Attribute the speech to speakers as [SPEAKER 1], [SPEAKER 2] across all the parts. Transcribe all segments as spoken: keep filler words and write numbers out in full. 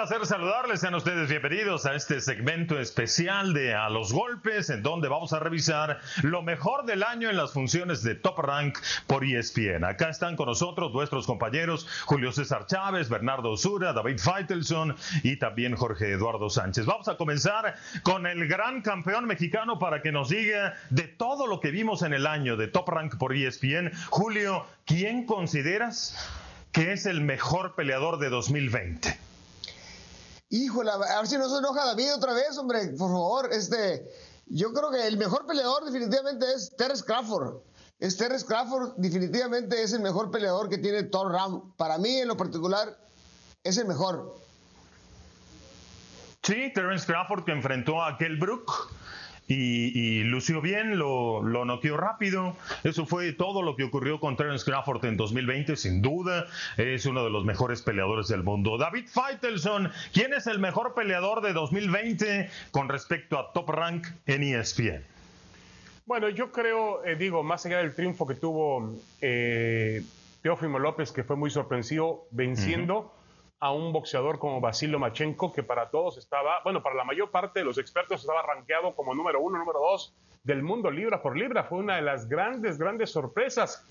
[SPEAKER 1] placer saludarles. Sean ustedes bienvenidos a este segmento especial de A los Golpes, en donde vamos a revisar lo mejor del año en las funciones de Top Rank por E S P N. Acá están con nosotros nuestros compañeros Julio César Chávez, Bernardo Osura, David Faitelson y también Jorge Eduardo Sánchez. Vamos a comenzar con el gran campeón mexicano para que nos diga de todo lo que vimos en el año de Top Rank por E S P N. Julio, ¿quién consideras que es el mejor peleador de dos mil veinte?
[SPEAKER 2] Híjole, a ver si no se enoja David otra vez, hombre, por favor. Este, yo creo que el mejor peleador definitivamente es Terence Crawford. Es Terence Crawford, definitivamente es el mejor peleador que tiene Top Rank. Para mí, en lo particular, es el mejor.
[SPEAKER 1] Sí, Terence Crawford, que enfrentó a Kell Brook y, y lució bien, lo, lo noqueó rápido. Eso fue todo lo que ocurrió con Terence Crawford en dos mil veinte, sin duda. Es uno de los mejores peleadores del mundo. David Faitelson, ¿quién es el mejor peleador de dos mil veinte con respecto a Top Rank en E S P N?
[SPEAKER 3] Bueno, yo creo, eh, digo, más allá del triunfo que tuvo eh, Teófimo López, que fue muy sorpresivo, venciendo uh-huh. a un boxeador como Vasily Lomachenko, que para todos estaba, bueno, para la mayor parte de los expertos estaba rankeado como número uno, número dos del mundo libra por libra. Fue una de las grandes, grandes sorpresas.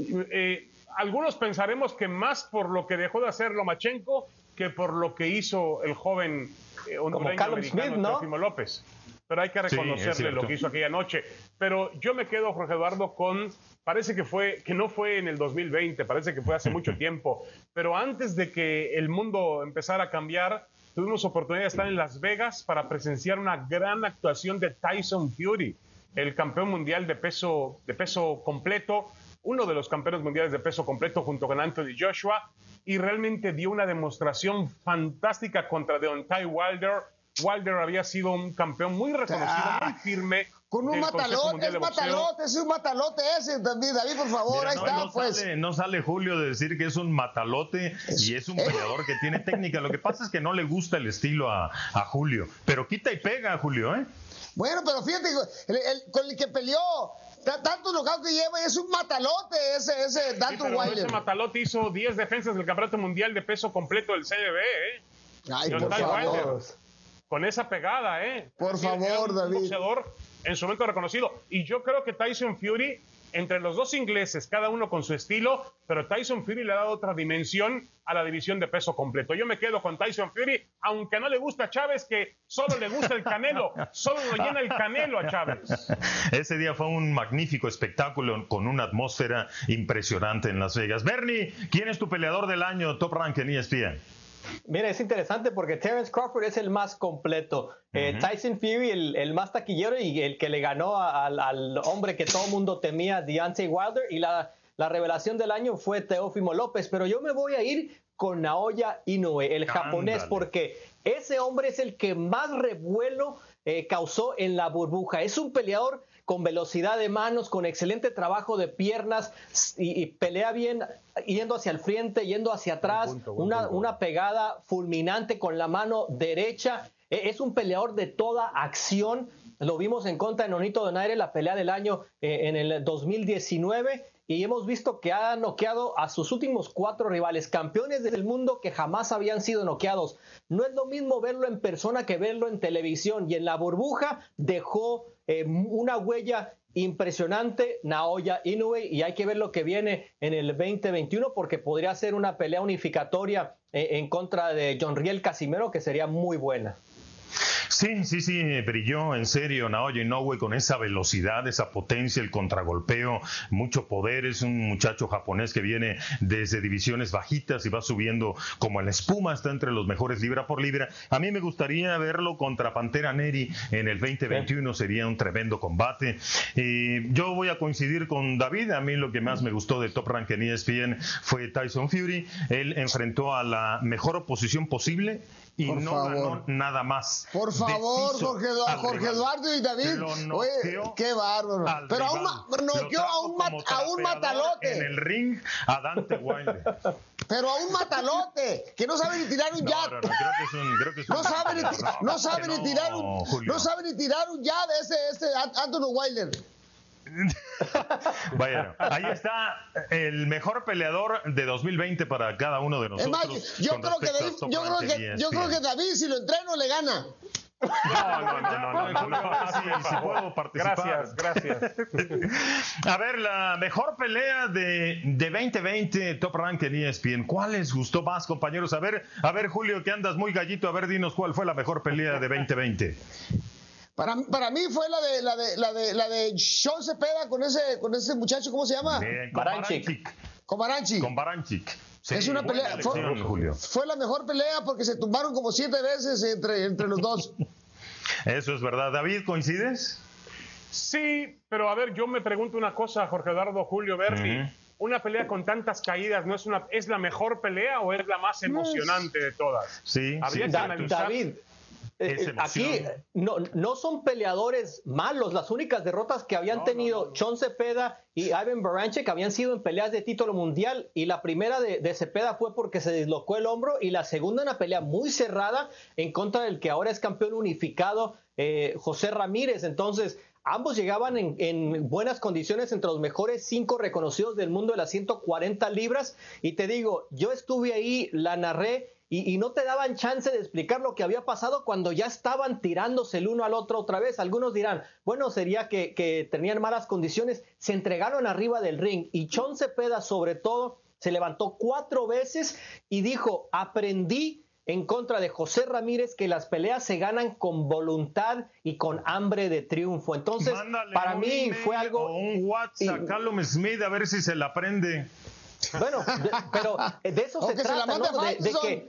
[SPEAKER 3] Eh, algunos pensaremos que más por lo que dejó de hacer Lomachenko que por lo que hizo el joven eh, hondureño americano ¿no? Teófimo López. Pero hay que reconocerle sí, lo que hizo aquella noche. Pero yo me quedo, Jorge Eduardo, con... Parece que fue que no fue en el dos mil veinte, parece que fue hace mucho tiempo. Pero antes de que el mundo empezara a cambiar, tuvimos oportunidad de estar en Las Vegas para presenciar una gran actuación de Tyson Fury, el campeón mundial de peso, de peso completo, uno de los campeones mundiales de peso completo junto con Anthony Joshua, y realmente dio una demostración fantástica contra Deontay Wilder. Wilder había sido un campeón muy reconocido, ah, muy firme.
[SPEAKER 2] Con un matalote, es matalote, es un matalote ese, David, David, por favor, Mira, ahí no, está,
[SPEAKER 1] no
[SPEAKER 2] pues.
[SPEAKER 1] Sale, no sale Julio de decir que es un matalote es, y es un peleador que tiene técnica. Lo que pasa es que no le gusta el estilo a, a Julio, pero quita y pega a Julio, ¿eh?
[SPEAKER 2] Bueno, pero fíjate, el, el, con el que peleó, tanto knockout que lleva, es un matalote ese, ese Danton
[SPEAKER 3] sí,
[SPEAKER 2] Wilder.
[SPEAKER 3] Ese matalote hizo diez defensas del campeonato mundial de peso completo del C M B, ¿eh?
[SPEAKER 2] Ay, por favor. Wilder.
[SPEAKER 3] Con esa pegada, ¿eh?
[SPEAKER 2] Por
[SPEAKER 3] es
[SPEAKER 2] favor,
[SPEAKER 3] un
[SPEAKER 2] David.
[SPEAKER 3] boxeador en su momento reconocido. Y yo creo que Tyson Fury, entre los dos ingleses, cada uno con su estilo, pero Tyson Fury le ha dado otra dimensión a la división de peso completo. Yo me quedo con Tyson Fury, aunque no le gusta a Chávez, que solo le gusta el Canelo, solo lo llena el Canelo a Chávez.
[SPEAKER 1] Ese día fue un magnífico espectáculo con una atmósfera impresionante en Las Vegas. Bernie, ¿quién es tu peleador del año Top Rank en E S P N?
[SPEAKER 4] Mira, es interesante porque Terence Crawford es el más completo. Uh-huh. eh, Tyson Fury, el, el más taquillero y el que le ganó a, al, al hombre que todo el mundo temía, Deontay Wilder. Y la, la revelación del año fue Teófimo López. Pero yo me voy a ir con Naoya Inoue, el japonés, Ándale. porque ese hombre es el que más revuelo eh, causó en la burbuja. Es un peleador con velocidad de manos, con excelente trabajo de piernas y, y pelea bien yendo hacia el frente, yendo hacia atrás, punto, una, punto. una pegada fulminante con la mano derecha. Es un peleador de toda acción. Lo vimos en contra de Nonito Donaire, la pelea del año eh, en el dos mil diecinueve, y hemos visto que ha noqueado a sus últimos cuatro rivales, campeones del mundo que jamás habían sido noqueados. No es lo mismo verlo en persona que verlo en televisión, y en la burbuja dejó eh, una huella impresionante Naoya Inoue, y hay que ver lo que viene en el veinte veintiuno, porque podría ser una pelea unificatoria eh, en contra de Jonriel Casimero, que sería muy buena.
[SPEAKER 1] Sí, sí, sí, brilló en serio Naoya Inoue con esa velocidad, esa potencia, el contragolpeo, mucho poder. Es un muchacho japonés que viene desde divisiones bajitas y va subiendo como en la espuma, está entre los mejores libra por libra. A mí me gustaría verlo contra Pantera Neri en el veinte veintiuno, sería un tremendo combate. Eh, yo voy a coincidir con David, a mí lo que más me gustó de Top Rank en E S P N fue Tyson Fury. Él enfrentó a la mejor oposición posible y
[SPEAKER 2] Por
[SPEAKER 1] no
[SPEAKER 2] favor.
[SPEAKER 1] ganó nada más.
[SPEAKER 2] Por favor, Jorge, Eduardo, Jorge Eduardo y David. Oye, qué bárbaro. Pero a un, noqueó a un, mat, a un matalote.
[SPEAKER 1] En el ring a Dante Wilder.
[SPEAKER 2] Pero a un matalote que no sabe ni tirar un
[SPEAKER 1] no,
[SPEAKER 2] jab.
[SPEAKER 1] No, no, creo que es un, creo que es un
[SPEAKER 2] no sabe ni, no, no sabe ni
[SPEAKER 1] no,
[SPEAKER 2] tirar un,
[SPEAKER 1] Julio.
[SPEAKER 2] no sabe ni tirar un jab ese, ese Anthony Wilder.
[SPEAKER 1] Bueno, ahí está el mejor peleador de dos mil veinte para cada uno de nosotros.
[SPEAKER 2] Es más, yo, creo que, David, yo, creo que, yo creo que David, si lo entreno, le gana.
[SPEAKER 3] No, no, no, no, no, no, no.
[SPEAKER 1] Sí, sí puedo participar.
[SPEAKER 3] Gracias, gracias.
[SPEAKER 1] A ver, la mejor pelea de, de veinte veinte Top Rank en E S P N. ¿Cuál les gustó más, compañeros? A ver, a ver, Julio, que andas muy gallito, a ver, dinos cuál fue la mejor pelea de veinte veinte.
[SPEAKER 2] Para, para mí fue la de la de la de la de Sean Cepeda con ese con ese muchacho, ¿cómo se llama?
[SPEAKER 1] Bien, con
[SPEAKER 4] Baranchik.
[SPEAKER 1] Baranchik.
[SPEAKER 2] Con Baranchik.
[SPEAKER 1] Con Baranchik. Sí,
[SPEAKER 2] es una pelea.
[SPEAKER 1] elección,
[SPEAKER 2] Fue,
[SPEAKER 1] Julio.
[SPEAKER 2] fue la mejor pelea porque se tumbaron como siete veces entre, entre los dos.
[SPEAKER 1] Eso es verdad. David, ¿coincides?
[SPEAKER 3] Sí, pero a ver, yo me pregunto una cosa, Jorge Eduardo, Julio, Berti. Uh-huh. Una pelea con tantas caídas, ¿no es una es la mejor pelea o es la más emocionante de todas?
[SPEAKER 1] Sí,
[SPEAKER 3] Habría
[SPEAKER 1] sí,
[SPEAKER 3] que
[SPEAKER 4] Da-
[SPEAKER 3] analizar.
[SPEAKER 4] David, eh, aquí no, no son peleadores malos. Las únicas derrotas que habían
[SPEAKER 3] No,
[SPEAKER 4] tenido
[SPEAKER 3] no, no, no.
[SPEAKER 4] Sean Cepeda y Ivan Baranchik habían sido en peleas de título mundial, y la primera de, de Cepeda fue porque se dislocó el hombro, y la segunda una pelea muy cerrada en contra del que ahora es campeón unificado, eh, José Ramírez. Entonces ambos llegaban en, en buenas condiciones, entre los mejores cinco reconocidos del mundo de las ciento cuarenta libras, y te digo, yo estuve ahí, la narré, Y, y no te daban chance de explicar lo que había pasado cuando ya estaban tirándose el uno al otro otra vez. Algunos dirán, bueno, sería que, que tenían malas condiciones. Se entregaron arriba del ring, y Sean Cepeda sobre todo se levantó cuatro veces y dijo, aprendí en contra de José Ramírez que las peleas se ganan con voluntad y con hambre de triunfo. Entonces,
[SPEAKER 1] Mándale
[SPEAKER 4] para
[SPEAKER 1] un
[SPEAKER 4] mí
[SPEAKER 1] email
[SPEAKER 4] fue algo...
[SPEAKER 1] o un WhatsApp a Callum Smith a ver si se la aprende.
[SPEAKER 4] Bueno, de, pero de eso
[SPEAKER 2] O
[SPEAKER 4] se
[SPEAKER 2] que se la
[SPEAKER 4] trata,
[SPEAKER 2] mande
[SPEAKER 4] ¿no? De, de
[SPEAKER 2] Faxon.
[SPEAKER 4] que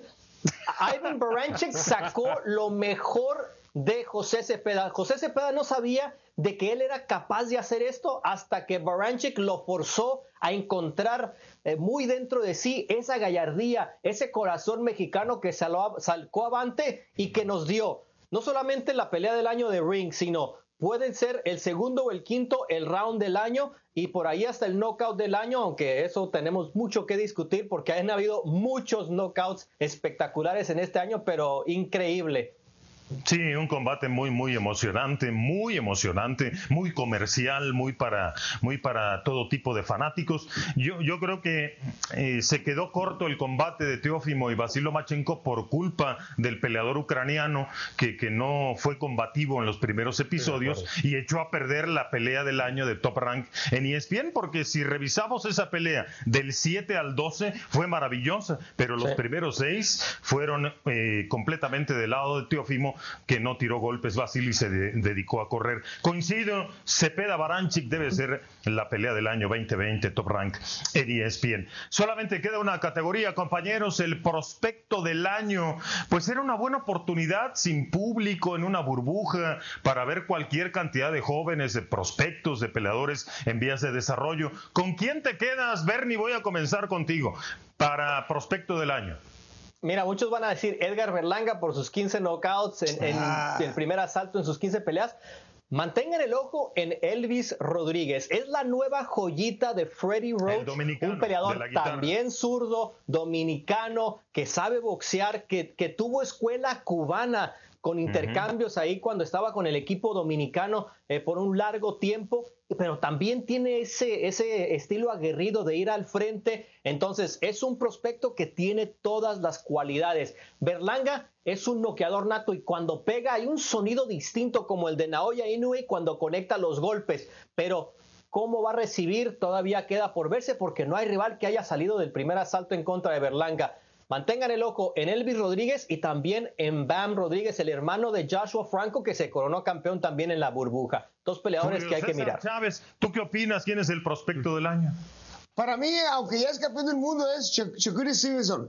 [SPEAKER 4] Ivan Baranchik sacó lo mejor de José Cepeda. José Cepeda no sabía de que él era capaz de hacer esto hasta que Baranchik lo forzó a encontrar eh, muy dentro de sí esa gallardía, ese corazón mexicano que saló, salcó avante y que nos dio no solamente la pelea del año de Ring, sino puede ser el segundo o el quinto, el round del año, y por ahí hasta el knockout del año, aunque eso tenemos mucho que discutir porque han habido muchos knockouts espectaculares en este año, pero increíble.
[SPEAKER 1] Sí, un combate muy, muy emocionante, muy emocionante, muy comercial, muy para, muy para todo tipo de fanáticos. Yo, yo creo que eh, se quedó corto el combate de Teófimo y Vasil Lomachenko por culpa del peleador ucraniano que, que no fue combativo en los primeros episodios, sí, claro, y echó a perder la pelea del año de Top Rank en E S P N, porque si revisamos esa pelea del siete al doce fue maravillosa, pero los sí. primeros seis fueron eh, completamente del lado de Teófimo, que no tiró golpes. Vasily se de, dedicó a correr. Coincido, Cepeda Baranchik debe ser la pelea del año veinte veinte Top Rank en E S P N. Solamente queda una categoría, compañeros, el prospecto del año. Pues era una buena oportunidad, sin público, en una burbuja, para ver cualquier cantidad de jóvenes, de prospectos, de peleadores en vías de desarrollo. ¿Con quién te quedas, Bernie? Voy a comenzar contigo para prospecto del año.
[SPEAKER 4] Mira, muchos van a decir Edgar Berlanga por sus quince knockouts en, en ah. el primer asalto en sus quince peleas. Mantengan el ojo en Elvis Rodríguez. Es la nueva joyita de Freddie Roach, un peleador también zurdo, dominicano, que sabe boxear, que, que tuvo escuela cubana con intercambios uh-huh. ahí cuando estaba con el equipo dominicano eh, por un largo tiempo, pero también tiene ese, ese estilo aguerrido de ir al frente. Entonces es un prospecto que tiene todas las cualidades. Berlanga es un noqueador nato, y cuando pega hay un sonido distinto como el de Naoya Inoue cuando conecta los golpes, pero cómo va a recibir todavía queda por verse, porque no hay rival que haya salido del primer asalto en contra de Berlanga. Mantengan el ojo en Elvis Rodríguez y también en Bam Rodríguez, el hermano de Joshua Franco, que se coronó campeón también en la burbuja. Dos peleadores Julio que hay César que mirar.
[SPEAKER 1] Chávez, ¿tú qué opinas? ¿Quién es el prospecto del año?
[SPEAKER 2] Para mí, aunque ya es campeón del mundo, es Shakur Stevenson.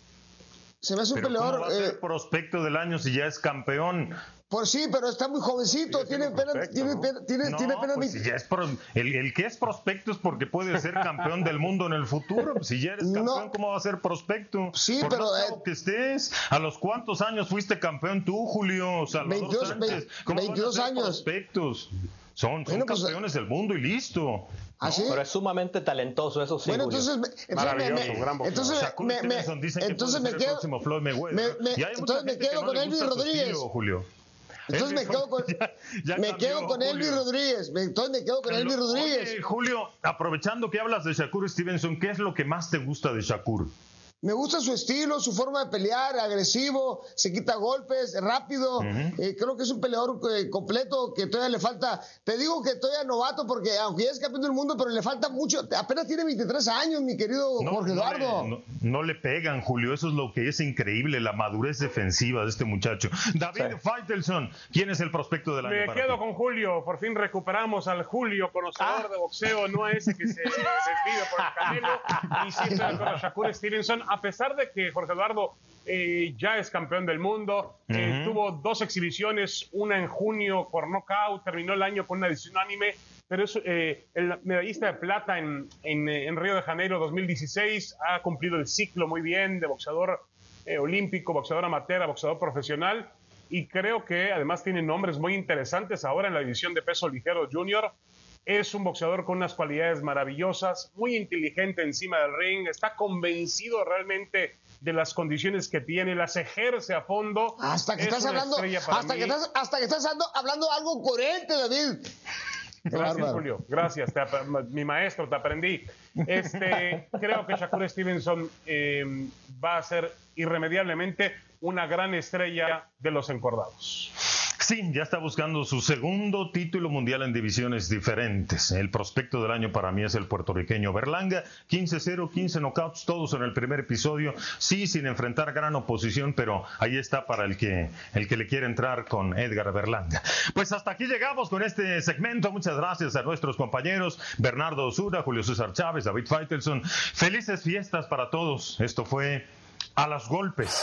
[SPEAKER 2] Se me hace un
[SPEAKER 1] pero
[SPEAKER 2] peleador.
[SPEAKER 1] ¿cómo va a ser
[SPEAKER 2] eh,
[SPEAKER 1] prospecto del año si ya es campeón?
[SPEAKER 2] Pues sí, pero está muy jovencito, tiene apenas tiene,
[SPEAKER 1] ¿no?
[SPEAKER 2] tiene, tiene,
[SPEAKER 1] no,
[SPEAKER 2] tiene apenas
[SPEAKER 1] pues si ya es pro, el, el que es prospecto es porque puede ser campeón del mundo en el futuro. Si ya eres campeón, no. ¿cómo va a ser prospecto?
[SPEAKER 2] Sí,
[SPEAKER 1] Por
[SPEAKER 2] pero
[SPEAKER 1] más
[SPEAKER 2] eh,
[SPEAKER 1] que estés, ¿a los cuántos años fuiste campeón tú, Julio? Salvador
[SPEAKER 2] veintidós,
[SPEAKER 1] Sánchez? ¿Cómo
[SPEAKER 2] veintidós
[SPEAKER 1] van a ser
[SPEAKER 2] años.
[SPEAKER 1] Prospectos? Son, son
[SPEAKER 2] bueno,
[SPEAKER 1] campeones pues, del mundo y listo.
[SPEAKER 2] ¿Ah,
[SPEAKER 1] ¿no?
[SPEAKER 2] sí?
[SPEAKER 4] Pero es sumamente talentoso, eso sí.
[SPEAKER 2] Bueno, entonces, entonces me, me, entonces me, me, entonces me quedo, me, me, entonces me quedo con Elvis Rodríguez. Entonces me quedo con,
[SPEAKER 1] ya, ya
[SPEAKER 2] me
[SPEAKER 1] cambió,
[SPEAKER 2] quedo con Elvis Rodríguez. Me, entonces me quedo con
[SPEAKER 1] Pero,
[SPEAKER 2] Elvis Rodríguez.
[SPEAKER 1] Oye, Julio, aprovechando que hablas de Shakur Stevenson, ¿qué es lo que más te gusta de Shakur?
[SPEAKER 2] Me gusta su estilo, su forma de pelear, agresivo, se quita golpes, rápido. Uh-huh. eh, creo que es un peleador eh, completo que todavía le falta. Te digo que todavía novato porque aunque ya es campeón del mundo, pero le falta mucho. Apenas tiene veintitrés años, mi querido
[SPEAKER 1] no,
[SPEAKER 2] Jorge Eduardo.
[SPEAKER 1] No le, no, no le pegan, Julio. Eso es lo que es increíble, la madurez defensiva de este muchacho. David sí. Faitelson, ¿quién es el prospecto del año?
[SPEAKER 3] Me
[SPEAKER 1] para
[SPEAKER 3] quedo
[SPEAKER 1] ti?
[SPEAKER 3] con Julio. Por fin recuperamos al Julio, conocedor ah. de boxeo, no a ese que se desvive por el Canelo. Y siempre con Shakur Stevenson, a pesar de que Jorge Eduardo eh, ya es campeón del mundo, eh, uh-huh. tuvo dos exhibiciones, una en junio por nocaut, terminó el año con una decisión unánime, pero es eh, el medallista de plata en, en, en Río de Janeiro dos mil dieciséis, ha cumplido el ciclo muy bien de boxeador eh, olímpico, boxeador amateur, boxeador profesional, y creo que además tiene nombres muy interesantes ahora en la división de peso ligero junior. Es un boxeador con unas cualidades maravillosas, muy inteligente encima del ring, está convencido realmente de las condiciones que tiene, las ejerce a fondo.
[SPEAKER 2] Hasta que estás hablando, hasta que estás, hasta que estás hablando, hablando algo coherente, David.
[SPEAKER 3] Gracias, Julio. Gracias. Te, mi maestro, te aprendí. Este, creo que Shakur Stevenson eh, va a ser irremediablemente una gran estrella de los encordados.
[SPEAKER 1] Sí, ya está buscando su segundo título mundial en divisiones diferentes. El prospecto del año para mí es el puertorriqueño Berlanga. quince cero, quince knockouts, todos en el primer episodio. Sí, sin enfrentar gran oposición, pero ahí está para el que, el que le quiere entrar con Edgar Berlanga. Pues hasta aquí llegamos con este segmento. Muchas gracias a nuestros compañeros Bernardo Osura, Julio César Chávez, David Faitelson. Felices fiestas para todos. Esto fue A los Golpes.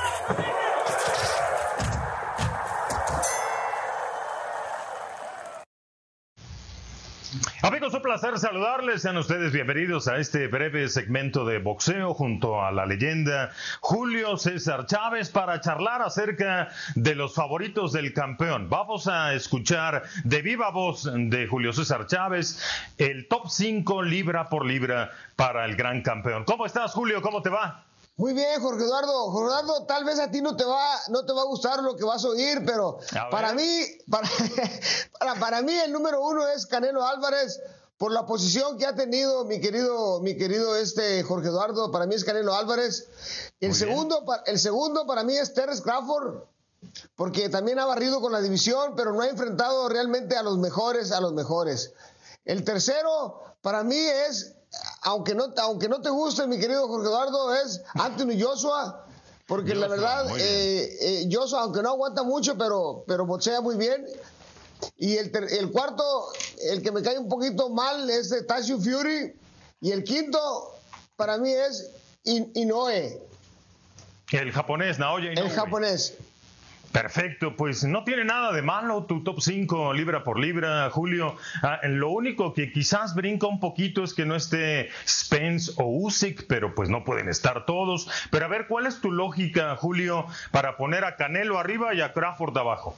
[SPEAKER 1] Amigos, un placer saludarles. Sean ustedes bienvenidos a este breve segmento de boxeo junto a la leyenda Julio César Chávez para charlar acerca de los favoritos del campeón. Vamos a escuchar de viva voz de Julio César Chávez el top cinco libra por libra para el gran campeón. ¿Cómo estás, Julio? ¿Cómo te va?
[SPEAKER 2] Muy bien, Jorge Eduardo. Jorge Eduardo, tal vez a ti no te va, no te va a gustar lo que vas a oír, pero para mí, para, para, para mí el número uno es Canelo Álvarez, por la posición que ha tenido mi querido, mi querido este Jorge Eduardo. Para mí es Canelo Álvarez. El segundo, el segundo para mí es Terence Crawford, porque también ha barrido con la división, pero no ha enfrentado realmente a los mejores, a los mejores. El tercero para mí es, aunque no, aunque no te guste, mi querido Jorge Eduardo, es Anthony Joshua, porque Joshua, la verdad, eh, eh, Joshua, aunque no aguanta mucho, pero, pero boxea muy bien. Y el, ter, el cuarto, el que me cae un poquito mal, es de Tyson Fury. Y el quinto, para mí, es In, Inoue.
[SPEAKER 1] El japonés, Naoya Inoue.
[SPEAKER 2] El japonés.
[SPEAKER 1] Perfecto, pues no tiene nada de malo tu top cinco libra por libra, Julio. Ah, lo único que quizás brinca un poquito es que no esté Spence o Usyk, pero pues no pueden estar todos. Pero a ver, ¿cuál es tu lógica, Julio, para poner a Canelo arriba y a Crawford abajo?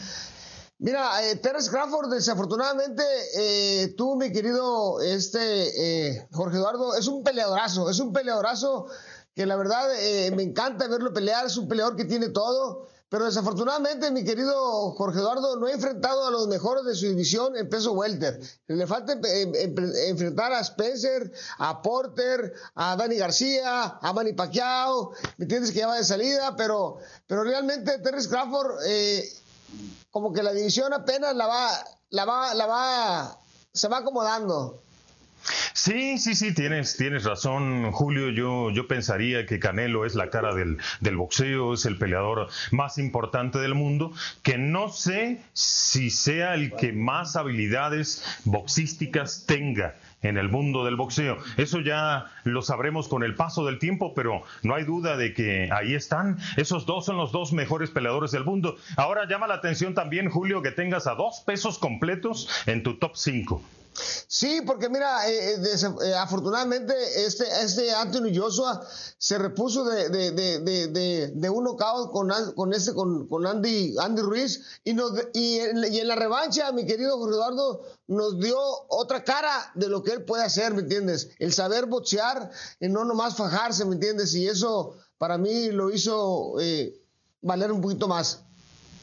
[SPEAKER 2] Mira, eh, Terence Crawford, desafortunadamente, eh, tú, mi querido este, eh, Jorge Eduardo, es un peleadorazo, es un peleadorazo que la verdad eh, me encanta verlo pelear, es un peleador que tiene todo. Pero desafortunadamente, mi querido Jorge Eduardo, no ha enfrentado a los mejores de su división en peso welter. Le falta eh, eh, enfrentar a Spencer, a Porter, a Dani García, a Manny Pacquiao. ¿Me entiendes? Que ya va de salida, pero, pero realmente Terence Crawford, eh, como que la división apenas la va, la va, la va, se va acomodando.
[SPEAKER 1] Sí, sí, sí, tienes, tienes razón, Julio. Yo, yo pensaría que Canelo es la cara del, del boxeo, es el peleador más importante del mundo, que no sé si sea el que más habilidades boxísticas tenga en el mundo del boxeo. Eso ya lo sabremos con el paso del tiempo, pero no hay duda de que ahí están. Esos dos son los dos mejores peleadores del mundo. Ahora llama la atención también, Julio, que tengas a dos pesos completos en tu top cinco.
[SPEAKER 2] Sí, porque mira, eh, eh, afortunadamente este, este Anthony Joshua se repuso de, de, de, de, de, de un knockout con, con, este, con, con Andy, Andy Ruiz y, nos, y, en, y en la revancha, mi querido Jorge Eduardo, nos dio otra cara de lo que él puede hacer, ¿me entiendes? El saber boxear y no nomás fajarse, ¿me entiendes? Y eso para mí lo hizo eh, valer un poquito más.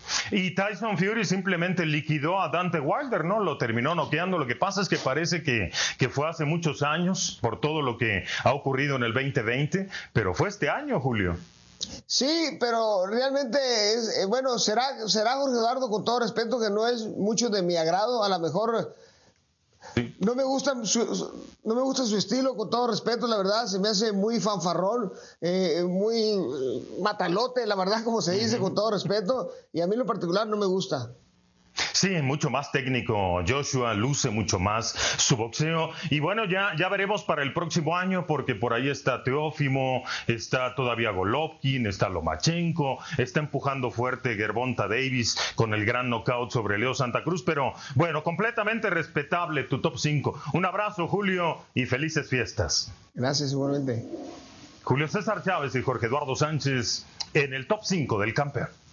[SPEAKER 1] Y Tyson Fury simplemente liquidó a Deontay Wilder, ¿no? Lo terminó noqueando. Lo que pasa es que parece que, que fue hace muchos años por todo lo que ha ocurrido en el veinte veinte, pero fue este año, Julio.
[SPEAKER 2] Sí, pero realmente, es, eh, bueno, será, será Jorge Eduardo, con todo respeto, que no es mucho de mi agrado. A lo mejor sí. no, me gusta su, no me gusta su estilo, con todo respeto, la verdad. Se me hace muy fanfarrón, eh, muy matalote, la verdad, como se dice, uh-huh. con todo respeto. Y a mí en lo particular no me gusta.
[SPEAKER 1] Sí, mucho más técnico. Joshua luce mucho más su boxeo. Y bueno, ya, ya veremos para el próximo año, porque por ahí está Teófimo, está todavía Golovkin, está Lomachenko, está empujando fuerte Gervonta Davis con el gran knockout sobre Leo Santa Cruz. Pero bueno, completamente respetable tu top cinco. Un abrazo, Julio, y felices fiestas.
[SPEAKER 2] Gracias, igualmente.
[SPEAKER 1] Julio César Chávez y Jorge Eduardo Sánchez en el top cinco del campeón.